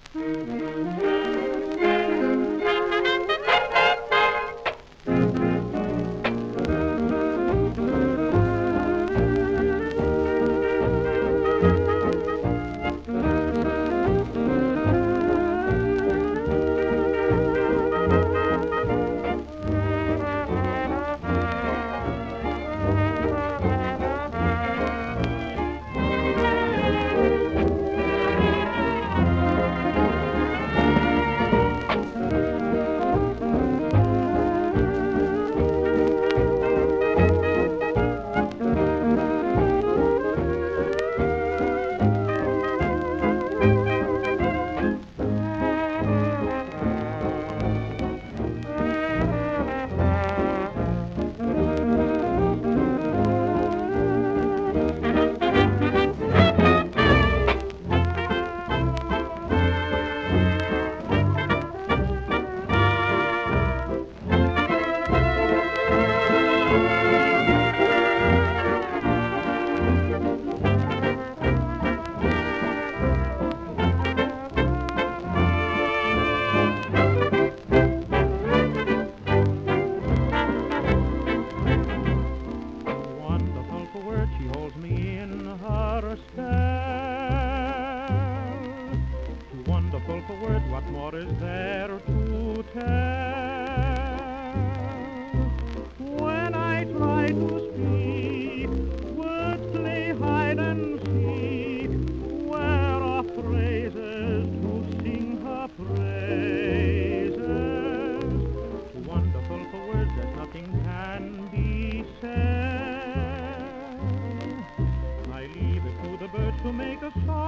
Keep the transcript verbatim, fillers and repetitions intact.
Wonderful for words, what more is there to tell? When I try to speak, words play hide and seek. Where are phrases to sing her praises? Wonderful for words that nothing can be said. I leave it to the birds to make a song.